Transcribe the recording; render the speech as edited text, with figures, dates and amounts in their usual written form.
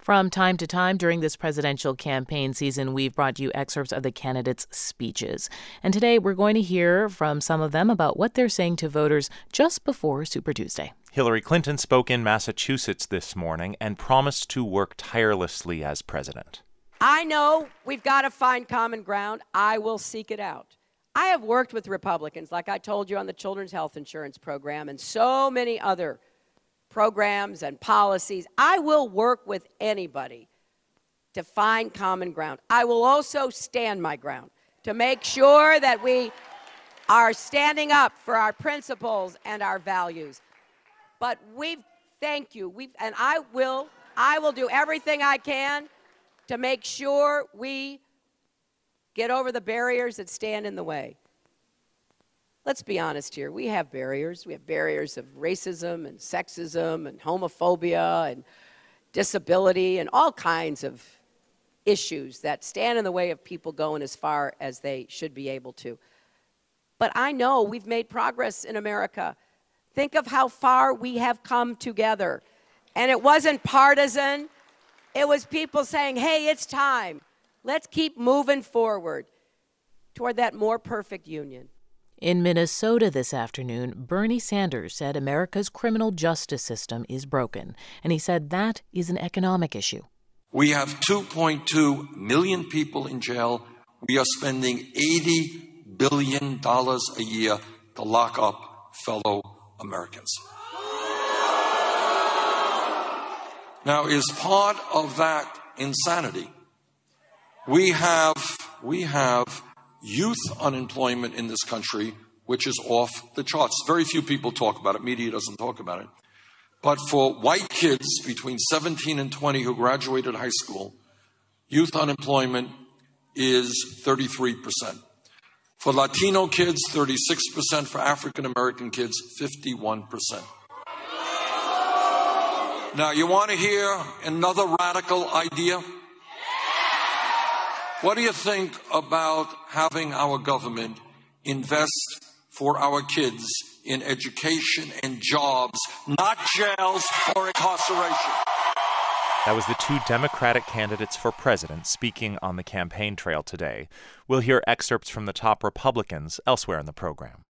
From time to time during this presidential campaign season, we've brought you excerpts of the candidates' speeches. And today we're going to hear from some of them about what they're saying to voters just before Super Tuesday. Hillary Clinton spoke in Massachusetts this morning and promised to work tirelessly as president. I know we've got to find common ground. I will seek it out. I have worked with Republicans, like I told you, on the Children's Health Insurance Program and so many other programs and policies. I will work with anybody to find common ground. I will also stand my ground to make sure that we are standing up for our principles and our values. But thank you. I will do everything I can to make sure we get over the barriers that stand in the way. Let's be honest here. We have barriers. We have barriers of racism and sexism and homophobia and disability and all kinds of issues that stand in the way of people going as far as they should be able to. But I know we've made progress in America. Think of how far we have come together. And it wasn't partisan. It was people saying, hey, it's time. Let's keep moving forward toward that more perfect union. In Minnesota this afternoon, Bernie Sanders said America's criminal justice system is broken, and he said that is an economic issue. We have 2.2 million people in jail. We are spending $80 billion a year to lock up fellow Americans. Now, as part of that insanity, we have youth unemployment in this country, which is off the charts. Very few people talk about it. Media doesn't talk about it. But for white kids between 17 and 20 who graduated high school, youth unemployment is 33%. For Latino kids, 36%. For African American kids, 51%. Now, you want to hear another radical idea? What do you think about having our government invest for our kids in education and jobs, not jails or incarceration? That was the two Democratic candidates for president speaking on the campaign trail today. We'll hear excerpts from the top Republicans elsewhere in the program.